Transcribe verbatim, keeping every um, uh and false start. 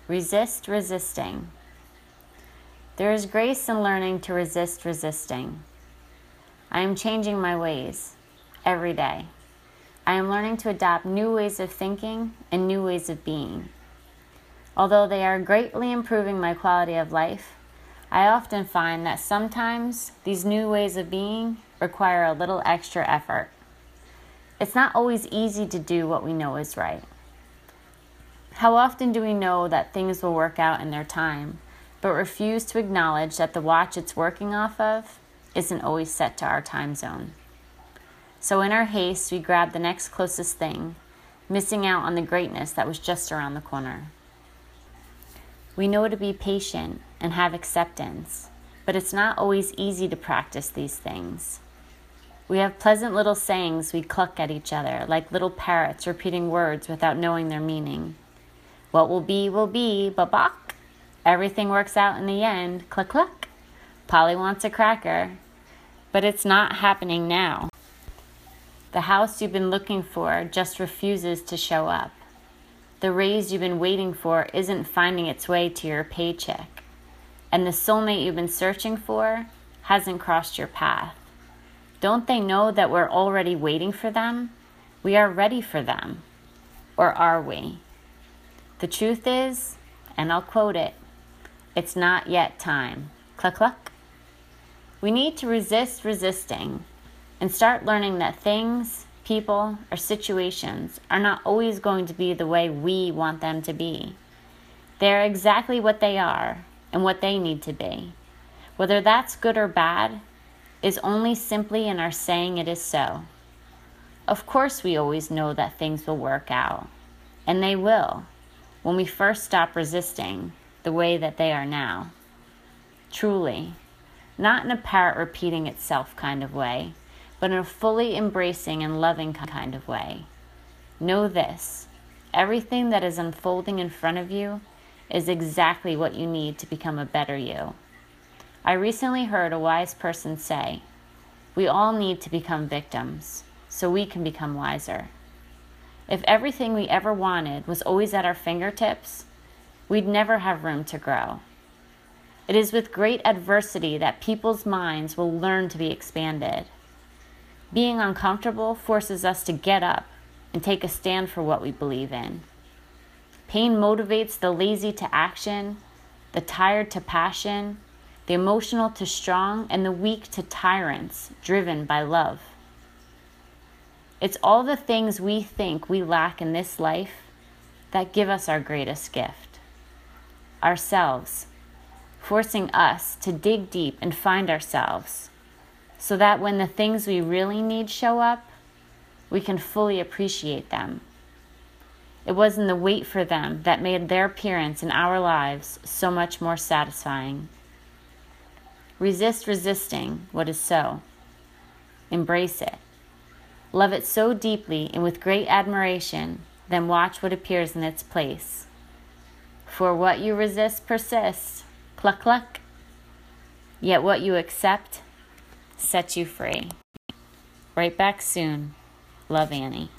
Resist resisting. There is grace in learning to resist resisting. I am changing my ways every day. I am learning to adopt new ways of thinking and new ways of being. Although they are greatly improving my quality of life, I often find that sometimes these new ways of being require a little extra effort. It's not always easy to do what we know is right. How often do we know that things will work out in their time, but refuse to acknowledge that the watch it's working off of isn't always set to our time zone? So in our haste, we grab the next closest thing, missing out on the greatness that was just around the corner. We know to be patient and have acceptance, but it's not always easy to practice these things. We have pleasant little sayings we cluck at each other, like little parrots repeating words without knowing their meaning. What will be, will be, ba-bok. Everything works out in the end, cluck cluck. Polly wants a cracker, but it's not happening now. The house you've been looking for just refuses to show up. The raise you've been waiting for isn't finding its way to your paycheck. And the soulmate you've been searching for hasn't crossed your path. Don't they know that we're already waiting for them? We are ready for them. Or are we? The truth is, and I'll quote it, it's not yet time. Cluck cluck. We need to resist resisting and start learning that things, people, or situations are not always going to be the way we want them to be. They are exactly what they are and what they need to be. Whether that's good or bad is only simply in our saying it is so. Of course, we always know that things will work out, and they will, when we first stop resisting the way that they are now. Truly, not in a parrot repeating itself kind of way, but in a fully embracing and loving kind of way. Know this, everything that is unfolding in front of you is exactly what you need to become a better you. I recently heard a wise person say, we all need to become victims so we can become wiser. If everything we ever wanted was always at our fingertips, we'd never have room to grow. It is with great adversity that people's minds will learn to be expanded. Being uncomfortable forces us to get up and take a stand for what we believe in. Pain motivates the lazy to action, the tired to passion, the emotional to strong, and the weak to tyrants driven by love. It's all the things we think we lack in this life that give us our greatest gift. Ourselves, forcing us to dig deep and find ourselves, so that when the things we really need show up, we can fully appreciate them. It wasn't the wait for them that made their appearance in our lives so much more satisfying. Resist resisting what is so. Embrace it. Love it so deeply and with great admiration, then watch what appears in its place. For what you resist persists. Cluck cluck. Yet what you accept sets you free. Right back soon. Love, Annie.